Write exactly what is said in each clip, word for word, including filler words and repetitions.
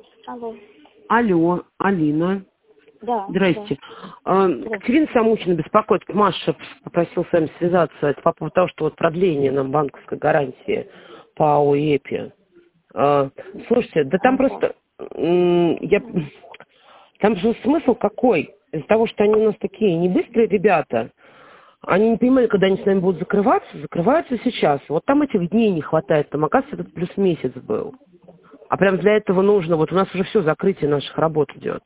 Алло. Алло, Алина. Да. Здрасте. Да. А, Катерина Самучина беспокоит. Маша попросил с вами связаться. Это по поводу того, что вот продление нам банковской гарантии по АО «ЕПИ». А, Слушайте, да там Ага. просто... м, Я, там же смысл какой? Из-за того, что они у нас такие небыстрые ребята, они не понимали, когда они с нами будут закрываться, закрываются сейчас. Вот там этих дней не хватает, там, оказывается, этот плюс месяц был. А прям для этого нужно, вот у нас уже все, закрытие наших работ идет.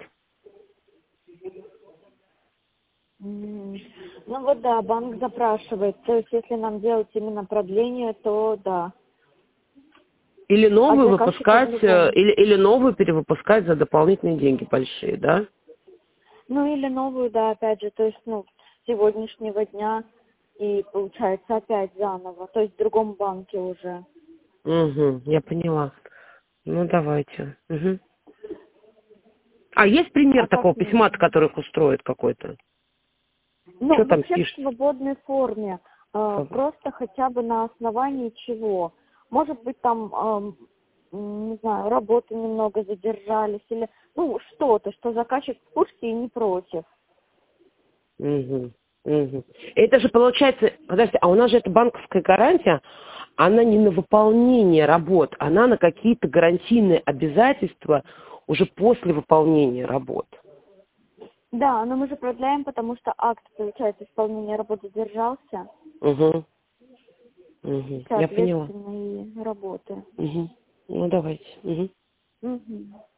М, Ну вот да, банк запрашивает. То есть если нам делать именно продление, то да. Или А новую заказчика выпускать, э, по-любому. или, или новую перевыпускать за дополнительные деньги большие, да? Ну или новую, да, опять же, то есть, ну, с сегодняшнего дня и получается опять заново. То есть в другом банке уже. Угу, я поняла. Ну, давайте. Угу. А есть пример А такого как мне? письма, который их устроит какой-то? Ну, Что там вообще в пишет? свободной форме. Э, просто хотя бы на основании чего. Может быть, там, эм, м, не знаю, работы немного задержались или, ну, что-то, что заказчик в курсе и не против. Угу. Угу. Это же получается, подождите, а у нас же эта банковская гарантия, она не на выполнение работ, она на какие-то гарантийные обязательства уже после выполнения работ. Да, но мы же продляем, потому что акт, получается, исполнения работ задержался, Угу. Угу. Я поняла. соответственно, и работы. Угу. Ну, давайте. Угу. Мгм.